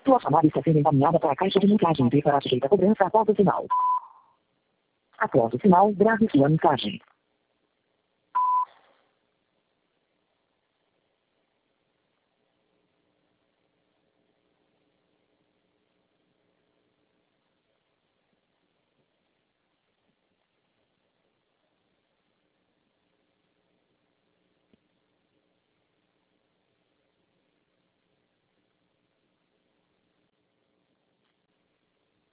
Sua chamada está sendo encaminhada para a caixa de mensagem e para sujeita a cobrança após o sinal. Após o sinal, grave sua mensagem.